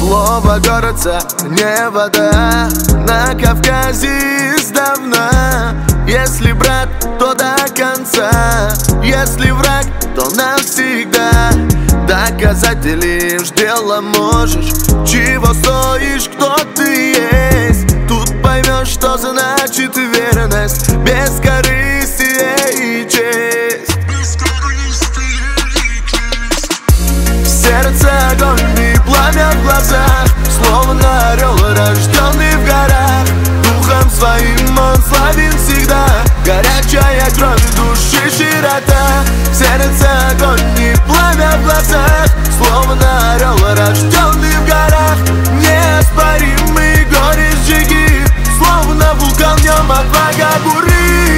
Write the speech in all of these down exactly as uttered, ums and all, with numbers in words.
Слово городца, не вода. На Кавказе издавна. Если брат, то до конца. Если враг, то навсегда. Доказать ты лишь дело можешь, чего стоишь, кто ты есть. Тут поймешь, что значит верность, бескорыстие и честь. В сердце огонь и пламя в глазах, словно орел, рожденный в горах. Духом своим он славен всегда, горячая кровь души широта. В сердце огонь и пламя в глазах, словно орел, рожденный в горах. Неоспоримый горечь джиги, словно вулкан, в нем отвага буры.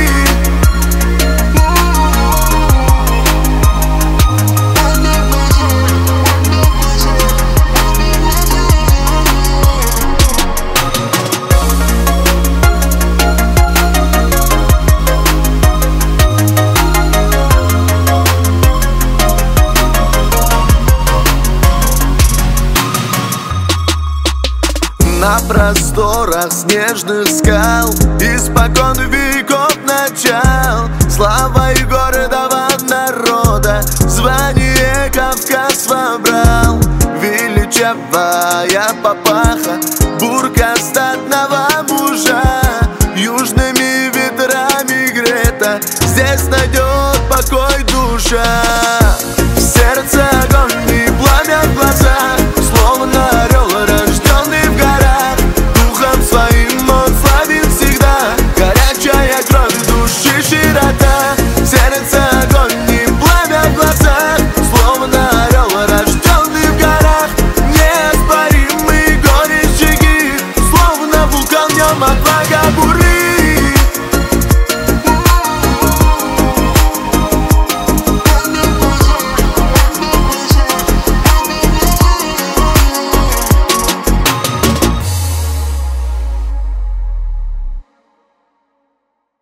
На просторах снежных скал, испокон веков начал, слава и города народа, звание Кавказ вобрал. Величава